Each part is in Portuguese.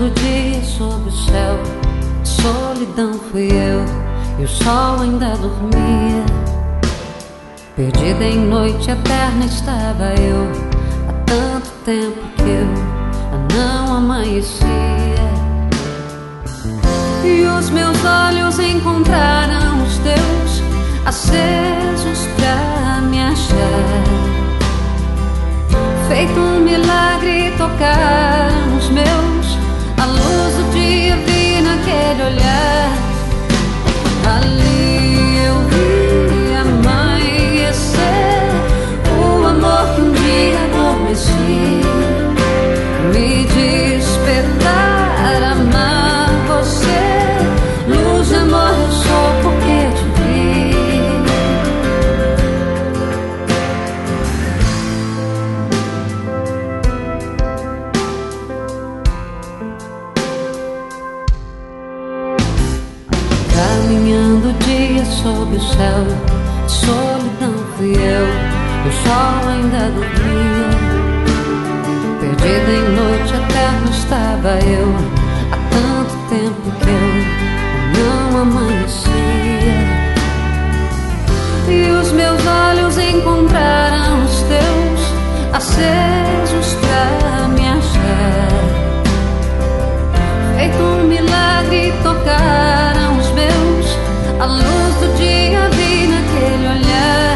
Caminhando dia sob o céu, solidão fui eu, e o sol ainda dormia. Perdida em noite eterna estava eu, há tanto tempo que eu não amanhecia. E os meus olhos encontraram os teus, acesos pra me achar. Feito um milagre tocaram os meus, a luz do dia vi naquele olhar. Ali eu vi amanhecer o amor que um dia adormeci, me despertar, amar você. Luz de amor eu sou porque te vi. Caminhando dia sob o céu, solidão fui eu, o sol ainda dormia. Perdida em noite eterna estava eu, há tanto tempo que eu não amanhecia. E os meus olhos encontraram os teus, acesos pra me achar. Feito um milagre tocaram os meus, a luz do dia vi naquele olhar.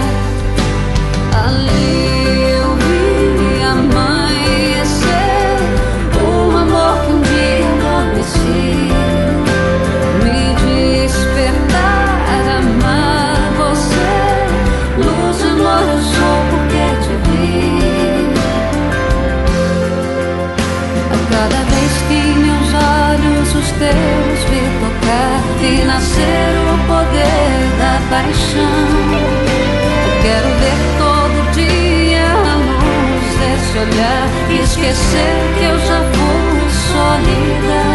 Ali eu vi amanhecer o amor que um dia adormeci, me despertar, amar você. Luz de amor eu sou porque te vi. A cada vez que meus olhos os teus vi tocar, vi nascer o poder da paixão. Eu quero ver todo dia a luz desse olhar e esquecer que eu já fui solidão.